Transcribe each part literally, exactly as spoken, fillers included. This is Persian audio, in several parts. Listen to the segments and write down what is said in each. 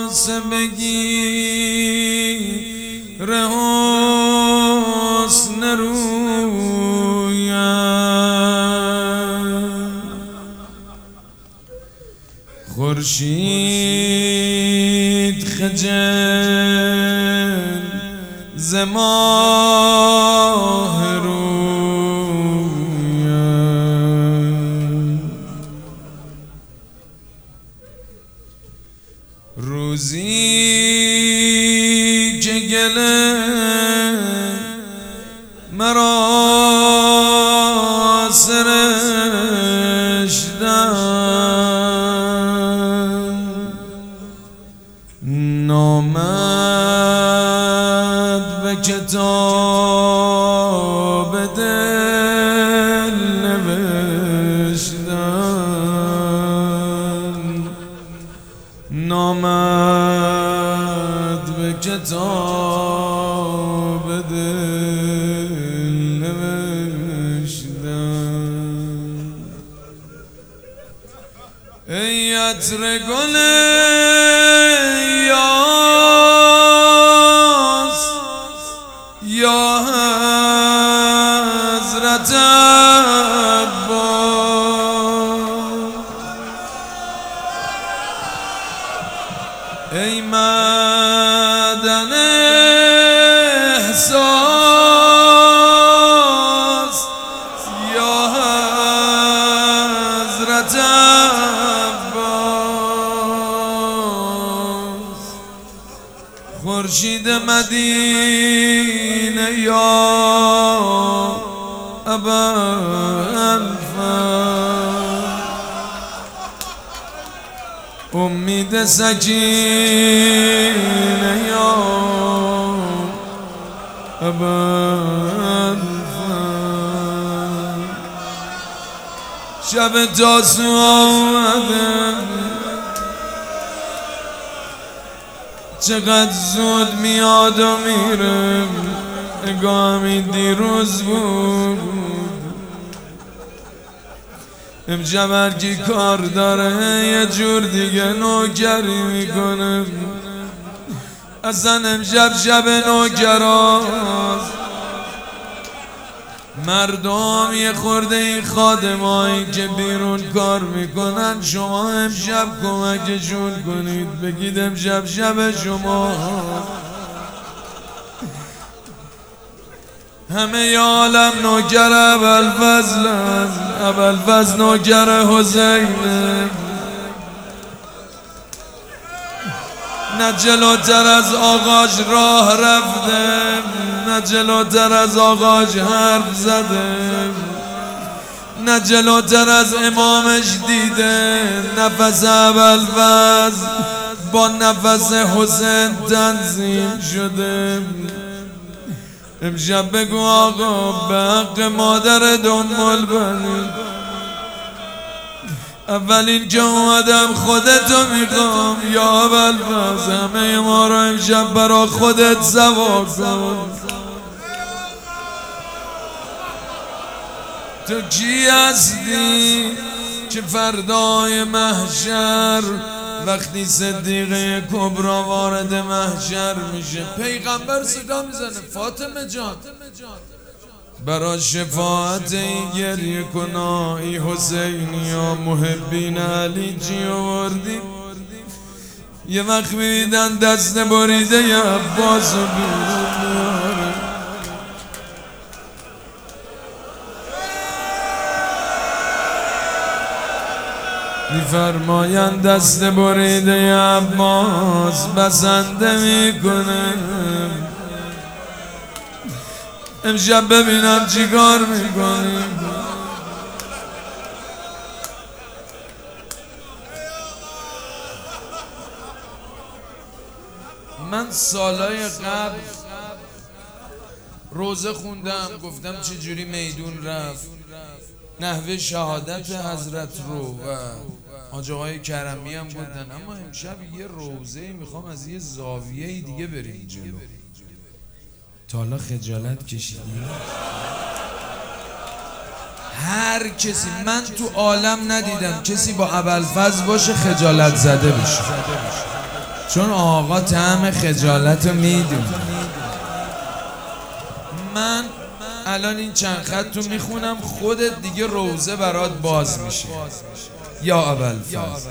se بگیر حسن رویم خورشید خجل ز ماه رویم روزی که گله مرا سرشتن نامد به کتاب دل نوشتن نامد به کتاب دل نوشتن ای عطر گل یاس یا حضرت عباس ای معدن احساس یا حضرت عباس خورشید مدینه یا ابوالفضل امید سکینه یا ابوالفضل شب تاسو آمده چقدر زود میاد و میره نگاهمی دیروز بود امشب هرکی کار داره یه جور دیگه نوکری میکنه اصلا امشب شب نوکراست مردم یه خورده این خادمایی که بیرون کار میکنن شما امشب کمکشون کنید بگید امشب شب شما همه ی عالم نوکر ابوالفضل ابوالفضل نوکر حسینه نه جلوتر از آقاش راه رفته نه جلوتر از آقاش حرف زده نه جلوتر از امامش دیده نفس ابوالفضل با نفس حسین تنظیم شده امشب بگو آقا به حق مادر ام البنین اولین که اومدم خودتو میخوام یا ابوالفضل همه ما رو امشب برا خودت سوا کن تو کی هستی که فردای محشر وقتی صدیقه کبرا وارد محشر میشه پیغمبر صدا میزنه فاطمه جان برا شفاعت این گریه کنا ای حسینی یا محبین علی چی آوردی یه وقت میدن دست بریده ی عباس و بیرون میفرماین دست بریده ی عباس بسنده میکنه امشب ببینم چی کار میکنی من سالای قبل روزه خوندم گفتم چجوری میدون رفت نحوه شهادت حضرت رو و حاج آقای کرمی هم بودن اما امشب یه روزه میخوام از یه زاویه دیگه بریم جلو تا حالا خجالت کشیدی؟ هر کسی من تو عالم ندیدم کسی با ابوالفضل باشه خجالت زده بشه چون آقا طعم خجالت رو میدونه. من الان این چند خط رو میخونم، خودت دیگه روزه برات باز میشه. یا ابوالفضل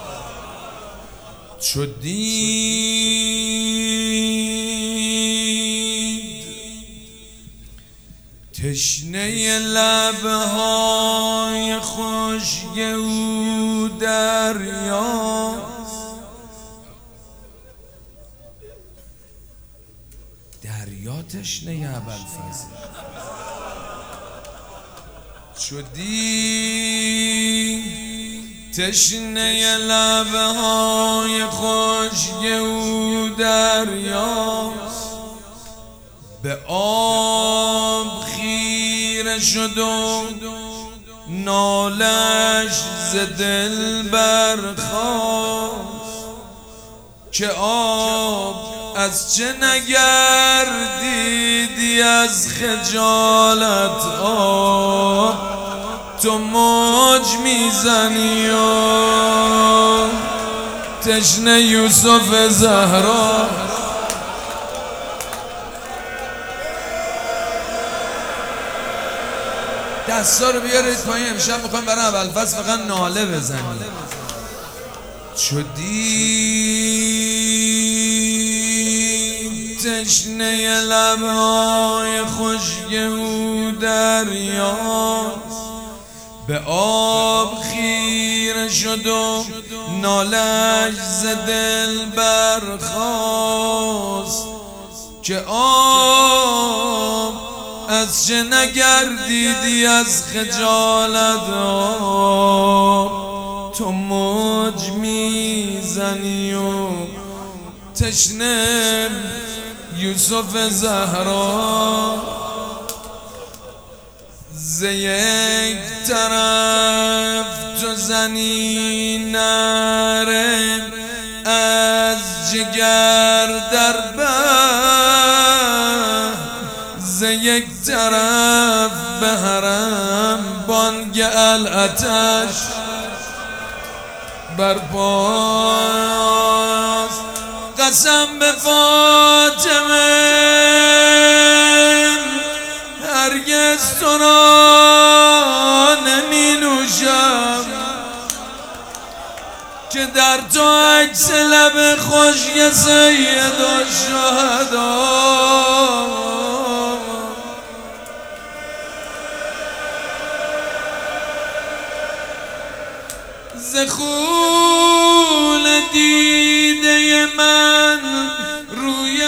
چو دید تشنه لبهای خشک او دریا، دریا تشنه ابوالفضل. چو دید تشنه لبهای خشک او دریا، به آب خیره شد و نالش ز دل برخاست، که آب از چه نگردیدی از خجالت آب، تو موج میزنی و تشنه یوسف زهرا. دستا رو بیارید پایین، امشب میخوایم برای ابوالفضل فقط ناله بزنیم. چو دید تشنه لبهای خشک او دریا، به آب خیره شد و نالش ز دل برخاست، که آب از چه نگردیدی از خجالت آب، تو موج میزنی و تشنه یوسف زهرا. ز یک طرف تو زنی نره از جگر در بر، ز یک طرف به حرم بانگ العطش برپاست. قسم به فاطمه هرگز تو را نمی نوشم، که در تو عکس لب خشک سید الشهدا. ز خون دیده من روی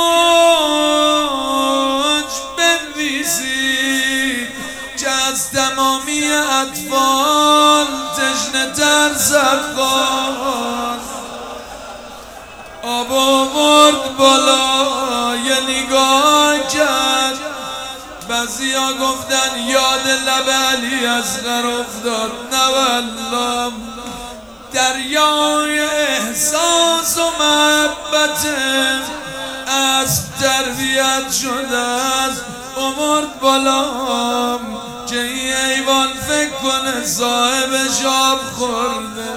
موج بنویسی، که از تمامی اطفال تشنه تر سبخان. آب آورد بالا یه نگاه کرد، بعضیا گفتن یاد لب علی اصغر افتاد. نه والله، دریای احساس و محبت اسب تربیت شده است. آورد بالا که این حیوان فکر کنه صاحبش آب خورده.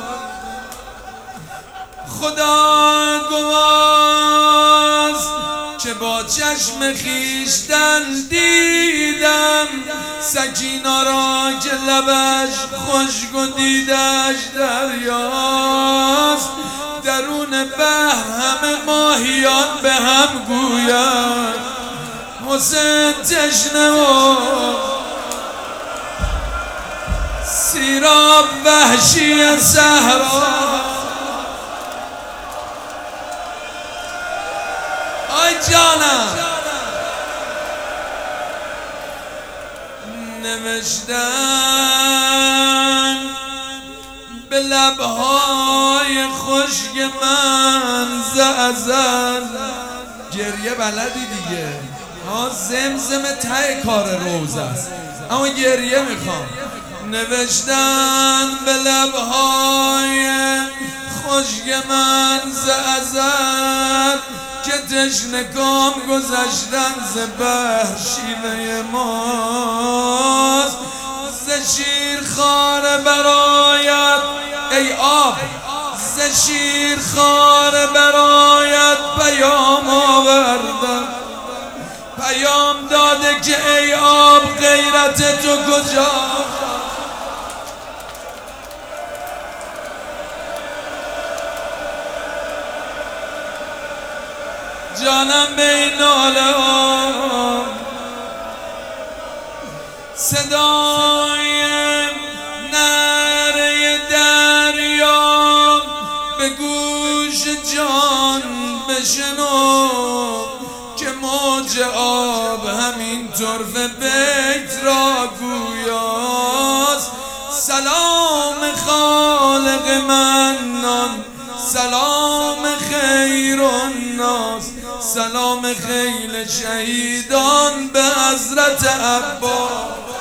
خدا گواست که با چشم خیشتن دیدم سکینا را که لبش خشک و دیدش دریاست. درون بحر همه ماهیان به هم گوید حسین تشنه و سیراب وحشی صحرا. آی جانم نوشتن به لبهای خشک من ز ازل. گریه بلدی دیگه ها، زمزم ته کار روزه است، اما گریه میخوام. نوشتن به لبهای خشک من ز ازل، که تشنه کام گذشتن ز بحر شیوه ماست. ز شیر خاره برایت ای آب، ز شیر خار برایت پیام آوردم، پیام داده که ای آب غیرت تو کجا؟ جانم به این ناله ها صدای نره دریا به گوش جان بشنو که موج آب همین طرف بیت را گویاست. سلام خالق منان، سلام خیر الناس، سلام خیل شهیدان به حضرت عباس.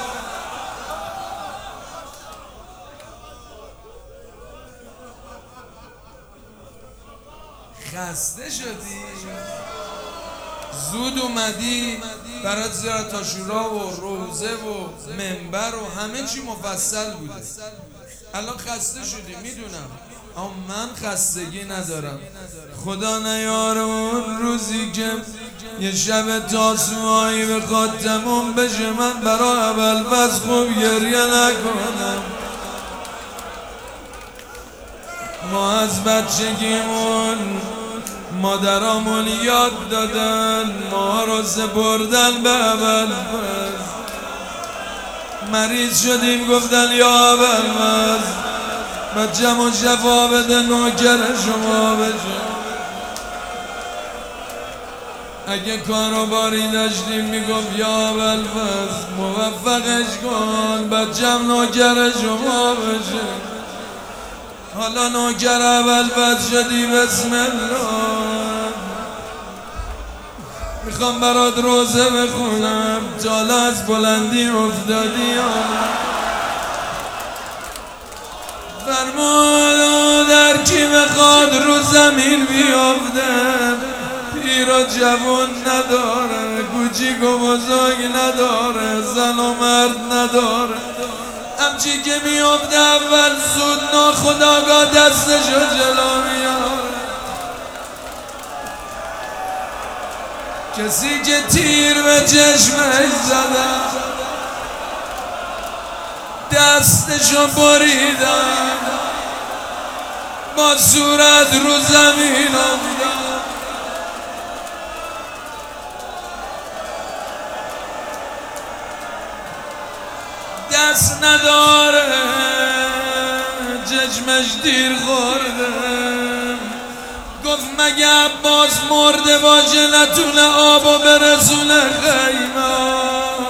خسته شدی؟ زود اومدی برات زیارت عاشورا و روزه و منبر و همه چی مفصل بوده. الان خسته شدی میدونم، اما من خستگی ندارم. خدا نیاره اون روزی که یه شب تاسوعایی بخواد تموم بشه من برای ابوالفضل خوب گریه نکنم. ما از بچگیمون مادرامون یاد دادن، ما رو سپردن به ابوالفضل. مریض شدیم گفتن یا ابوالفضل بچه‌مو شفا بده نوکر شما بشه. اگه کاروباری داشتیم میگفت یا ابوالفضل موفقش کن بچه‌م نوکر شما بشه. حالا نوکر ابوالفضل شدی بسم الله. میخوام برات روزه بخونم تا از بلندی افتادی. فرمود در کی بخواد رو زمین بیافته پیر و جوان نداره، کوچیک و بزرگ نداره، زن و مرد نداره. همچی که میافته اول زود ناخودآگاه دستشو جلو میاره. کسی که تیر به چشمش زدن دستشو بریدن با صورت رو زمین افتاد. دست نداره چشمش دیر خورده. گفت مگه عباس مرده باشه نتونه آبو برسونه خیمه.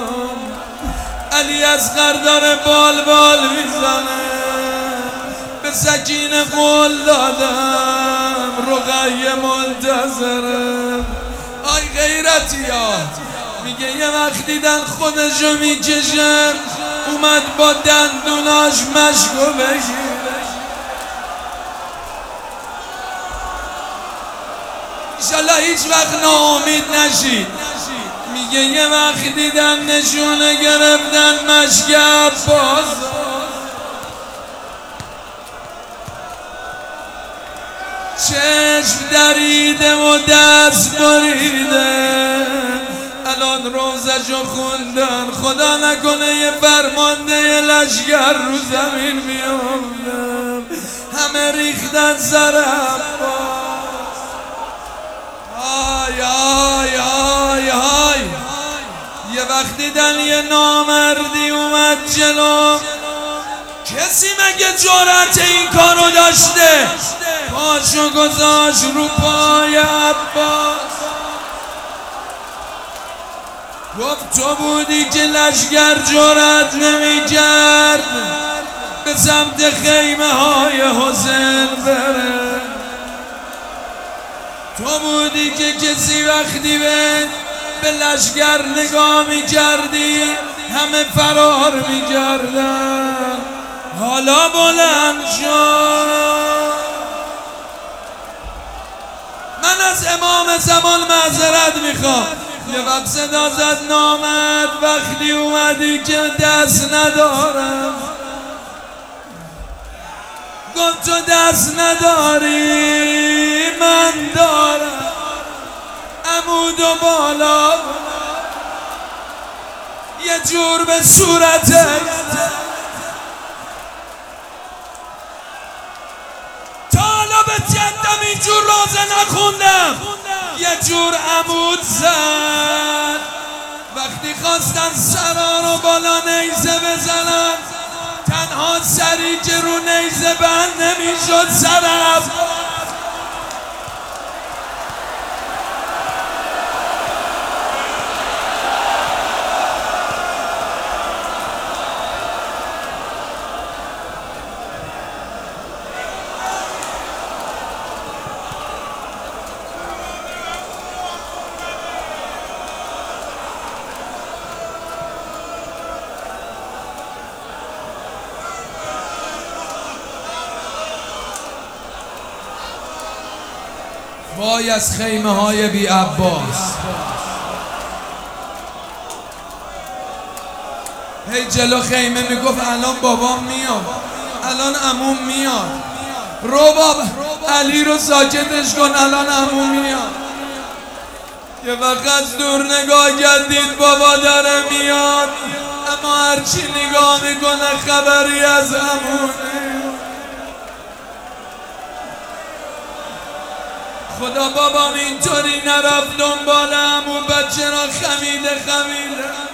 علی اصغر داره بال بال میزنه به سکینه قول دادم رقیه منتظرم. آی غیرتی ها میگه یه وقت دیدن خودشو میکشن اومد با دندوناش مشکو بگیره. ایشالله هیچ وقت ناامید نشید. میگه یه وقت دیدم نشونه گرفتن مشک عباس. چشم دریده و دست بریده. الان روزشو خوندن خدا نکنه یه فرمانده لشگر رو زمین میافتم. همه ریختن سر عباس. آی آی آی آی یه وقت دیدن یه نامردی اومد جلو. کسی مگه جرأت این کارو داشته؟ پاشو گذاشت رو پای عباس. گفت تو بودی که لشگر جرأت نمی کرد به سمت خیمه های حسین بره. تو بودی که کسی وقتی به به لشگر نگاه می کردی همه فرار می کردن. حالا بلند شد. من از امام زمان معذرت میخوام. یه وقت صدا زد نامد وقتی اومدی که دست ندارم. گفت تو دست نداری من دارم عمود و بالا یه جور به صورته تا حالا به جدم اینجور رازه نخوندم یه جور عمود زد وقتی خواستن سرا رو بالا نیزه بزنن تنها سری که رو نیزه بند نمیشد سرم وای از خیمه های بی عباس هی جلو خیمه میگفت الان بابام میاد الان عموم میاد رو بابا علی رو ساکتش کن الان عموم میاد یه وقت دور نگاه کردید بابا داره میاد اما هرچی نگاه میکنه خبری از عموم خدا بابام اینطوری نرفت دنبال عمو بچه را خمیده خمیده